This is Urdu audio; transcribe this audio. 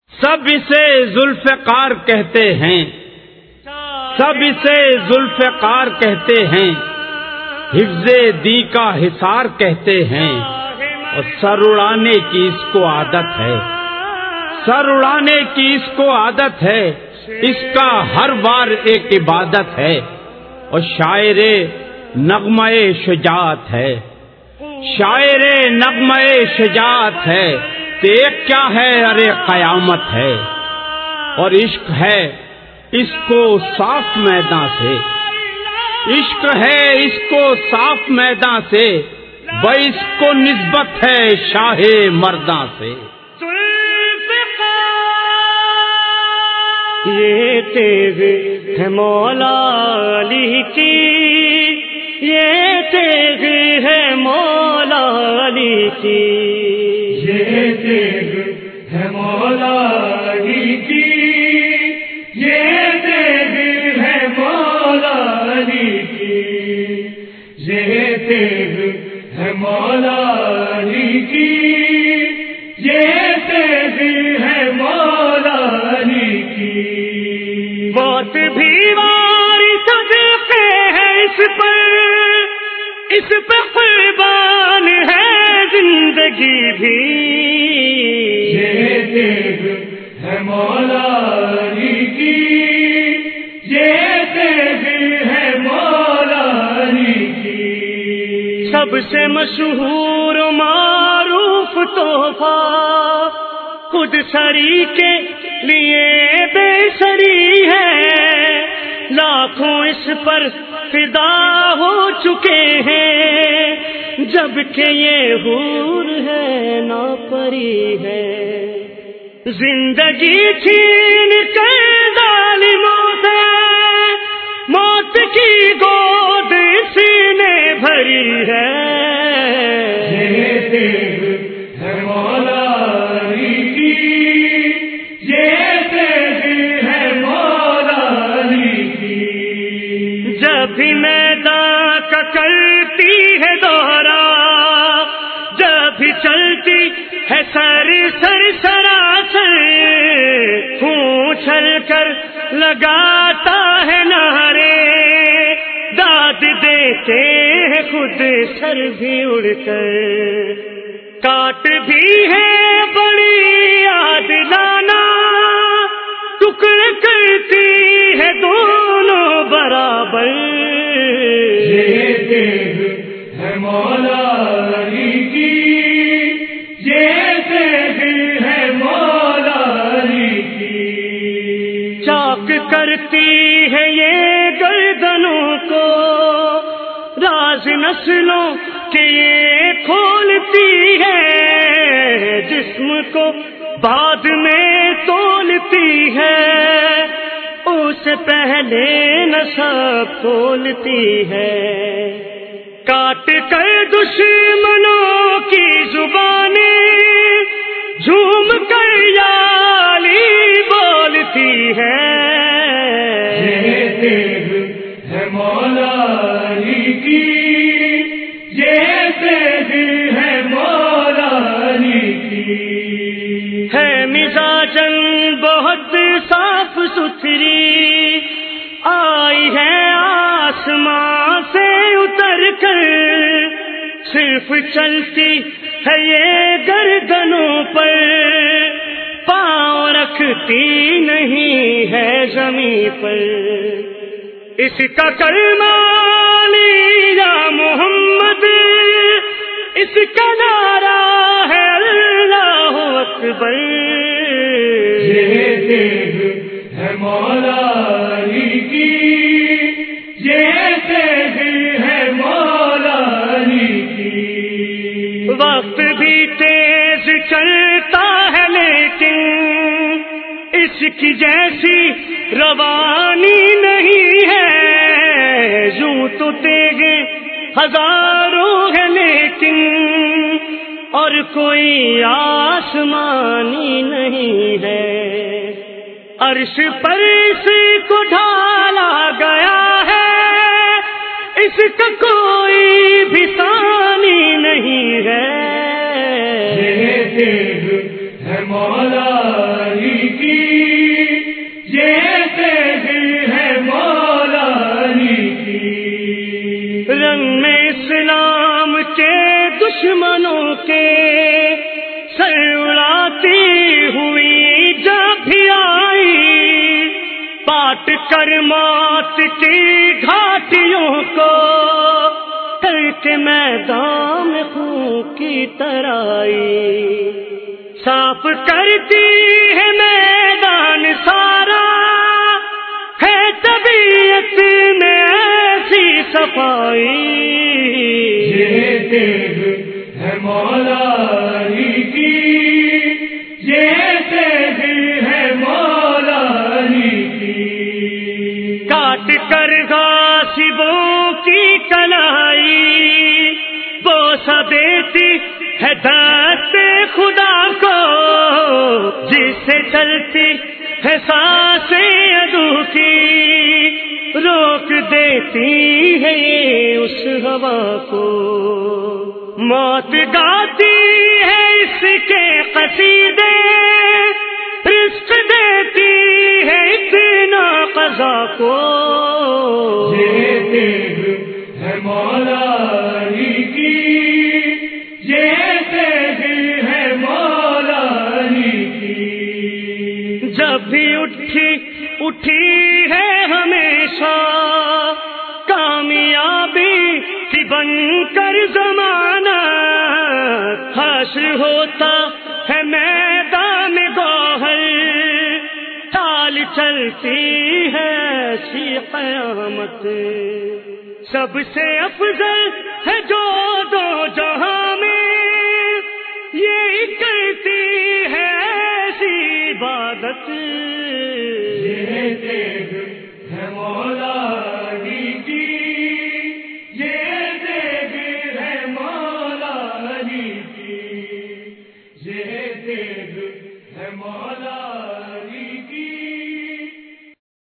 سب اسے ذوالفقار کہتے ہیں، سب اسے ذوالفقار کہتے ہیں، حفظ دی کا حصار کہتے ہیں، اور سر اڑانے کی اس کو عادت ہے، سر اڑانے کی اس کو عادت ہے، اس کا ہر بار ایک عبادت ہے، اور شاعر نغمہ شجاعت ہے، شاعر نغمہ شجاعت ہے، کہ ایک کیا ہے ارے قیامت ہے، اور عشق ہے اس کو صاف میدان سے، عشق ہے اس کو صاف میدان سے، اس کو نسبت ہے شاہ مرداں سے۔ یہ تیغ ہے مولا علی کی، یہ تیغ ہے مولا علی کی، یہ تیغ ہے مولا علی کی، یہ تیغ ہے مولا علی کی، یہ تیغ ہے مولا علی کی، یہ تیغ ہے مولا علی کی۔ موت بھی واری صدقے ہے اس پہ قربان ہے زندگی بھی، یہ تیغ ہے مولا علی کی، یہ تیغ ہے مولا علی کی۔ سب سے مشہور و معروف تحفہ خود سری کے لیے بے سری ہے، لاکھوں اس پر فدا ہو چکے ہیں، جبکہ یہ حور ہے نہ پری ہے، زندگی چھین کر ظالموں سے موت کی گود اسی نے بھری ہے۔ یہ تیغ ہے مولا علی کی، یہ تیغ ہے مولا علی کی۔ جب بھی میدان کا کرتی ہے دورہ، جب بھی چلتی ہے سر سراسر، خون چھل کر لگاتا ہے نعرے، داد دیتے ہیں خود سر بھی اڑ کر، کاٹ بھی ہے بڑی عادلانہ، ٹکڑے کرتی ہے دونوں برابر۔ یہ تیغ ہے مولا علی کی، یہ تیغ ہے مولا علی کی۔ چاک کرتی ہے یہ گردنوں کو، راز نسلوں کے یہ کھولتی ہے، جسم کو بعد میں تولتی ہے، اس پہلے نسب کھولتی ہے، کاٹ کر دشمنوں کی زبانیں جھوم کر یا علی بولتی ہے۔ یہ تیغ ہے مولا علی کی، یہ تیغ ہے مولا علی کی۔ ہے مزاجن بہت صاف ستھری، آئی ہے آسمان سے اتر کر، صرف چلتی ہے یہ گردنوں پر، پاؤں رکھتی نہیں ہے زمین پر، اس کا کلمہ علی یا محمد، اس کا نعرہ ہے اللہ اکبر۔ یہ تیغ ہے مولا علی کی، یہ تیغ ہے مولا علی کی۔ وقت بھی تیز چلتا ہے لیکن اس کی جیسی روانی نہیں ہے، یوں تو تیغ ہزاروں ہے لیکن اور کوئی آسمانی نہیں ہے، عرش پر اس کو ڈھالا گیا ہے، اس کا کوئی بھی ثانی نہیں ہے۔ یہ تیغ ہے مولا علی دشمنوں کے سر اڑاتی ہوئی جب بھی آئی، پاٹ کر موت کی گھاٹیوں کو کر کے میدان خون کی ترائی، صاف کرتی ہے میدان سارا، ہے طبیعت میں ایسی صفائی، یہ دیکھ ہے مولا علی کی، یہ دیکھ ہے مولا علی کی، کاٹ کر غاصبوں کی کلائی، بوسہ دیتی ہے دست خدا کو، جس سے چلتی ہے سانسیں عدو کی، روک دیتی ہے یہ اس ہوا کو، موت گاتی ہے اس کے قصیدے، رزق دیتی ہے اتنا قضا کو، یہ دیکھ ہے مولا علی کی، یہ دیکھ ہے مولا علی کی، جب بھی اٹھی ہے ہمیشہ کامیابی کی بن کر زمانہ، حشر ہوتا ہے میدان گوہر، تال چلتی ہے ایسی قیامت، سب سے افضل ہے جو دو جہاں میں، یہ کرتی ہے ایسی عبادت، یہ دیکھ ہے مولا علی کی، یہ دیکھ ہے مولا علی کی، یہ دیکھ ہے مولا علی